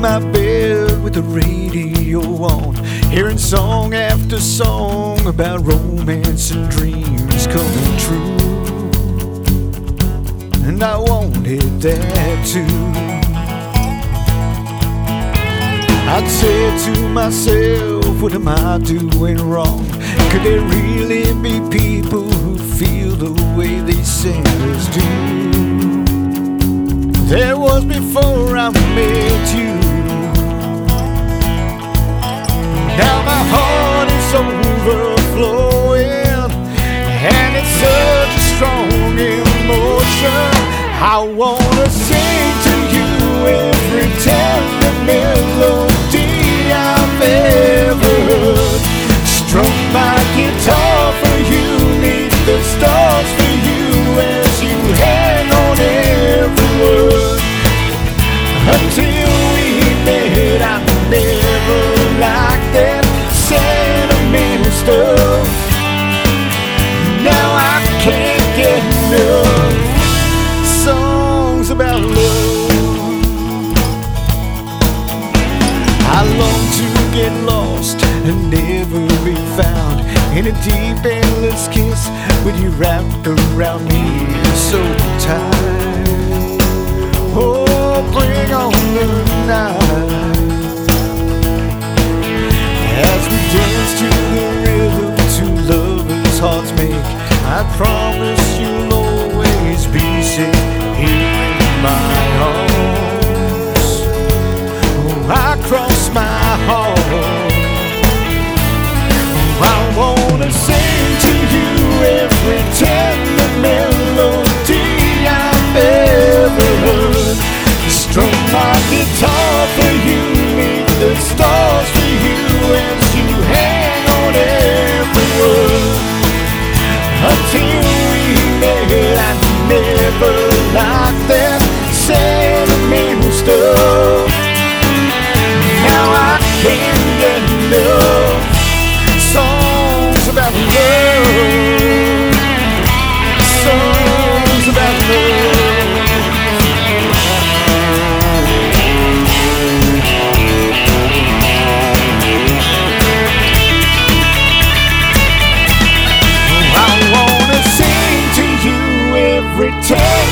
my bed with the radio on, hearing song after song about romance and dreams coming true. And I wanted that too. I'd say to myself, what am I doing wrong? Could there really be people who feel the way these singers do? There was before I met you. Now my heart is overflowing, and it's such a strong emotion. I wanna sing to you every tender melody I've ever heard. Strum my guitar for you, neath the stars for you, as you hang on every word. Until we met, I never liked that sentimental stuff. Now I can't get enough songs about love. I long to get lost and never be found in a deep endless kiss with you wrapped around me so tight. Oh, bring on the night as we dance to the rhythm two lovers' hearts make. I promise you'll always be safe here in my arms. Oh, I cross my heart. Oh, I wanna sing to you every tender melody I've ever heard. Strum my guitar for you, meet the stars for you, as you hang on every word. Until we met, I never liked that sentimental stuff. Now I can't get enough songs about love, songs about love. I wanna sing to you every time